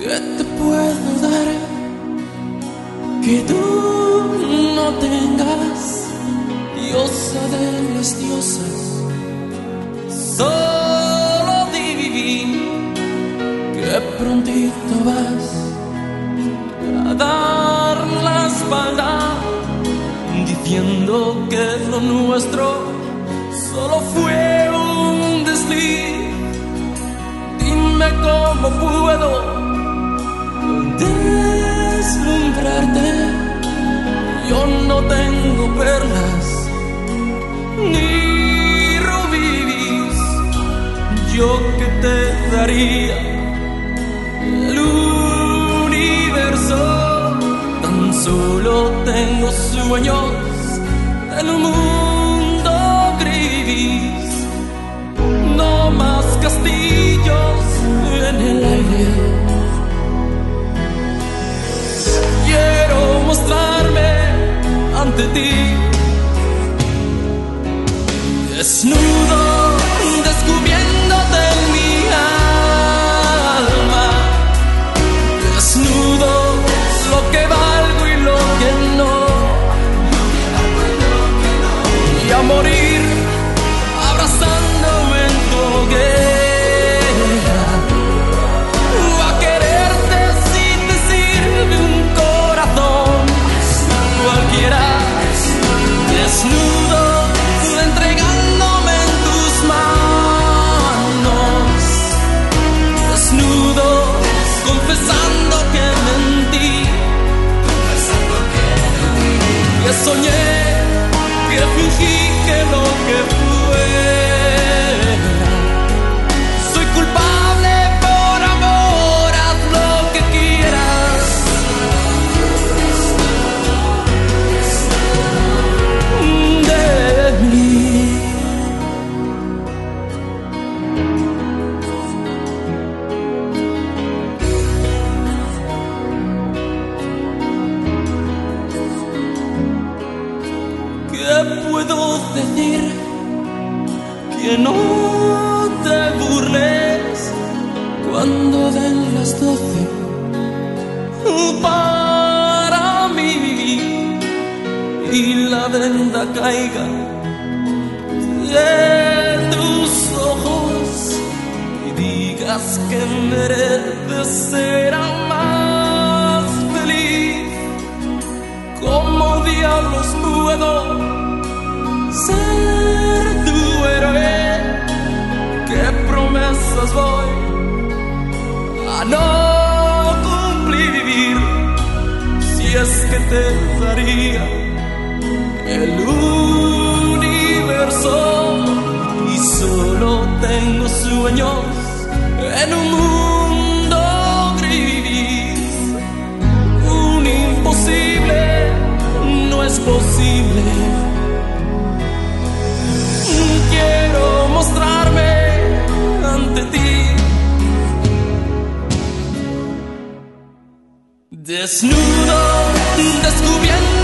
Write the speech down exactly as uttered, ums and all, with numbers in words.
¿Qué te puedo dar que tú no tengas? Diosa de las diosas, solo di que prontito vas a dar la espalda, diciendo que lo nuestro solo fue un desliz. Dime cómo puedo deslumbrarte. Yo no tengo perlas ni rubíes. Yo que te daría el universo. Tan solo tengo sueños en un mundo gris. No más castillos en el aire. Quiero mostrarme ante ti desnudo, descubriéndote en mi alma. Desnudo, lo que valgo y lo que no. Y a morir abrazándome en tu hoguera. O a quererte si te sirve un corazón cualquiera. Desnudo, entregándome en tus manos. Desnudo, confesando que mentí. Que soñé, que fingí que lo que fuera. Soy culpable por amor, haz lo que quieras. De mí. ¿Qué puedo decir? Que no te burles cuando den las doce para mí y la venda caiga de tus ojos y digas que mereces ser más feliz. ¿Cómo diablos puedo ser tu héroe? ¿Qué promesas voy a no cumplir? Si es que te daría el universo y solo tengo sueños en un mundo gris. Un imposible no es posible. Quiero mostrarme ante ti desnudo, descubriendo